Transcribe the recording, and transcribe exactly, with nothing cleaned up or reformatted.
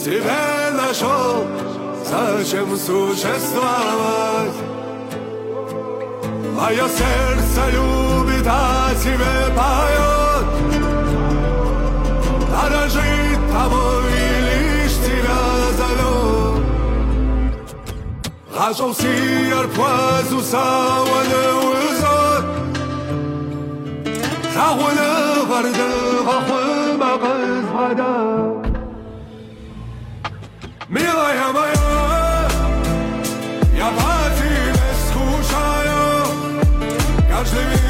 себе нашел, зачем существовать. Мое сердце любит, а тебе поет, дорожит тобой и лишь тебя зовет. Рожался ярпазу сауаны узор, сауаны варды вахума кызбада. Милая моя, я по тебе скучаю, каждый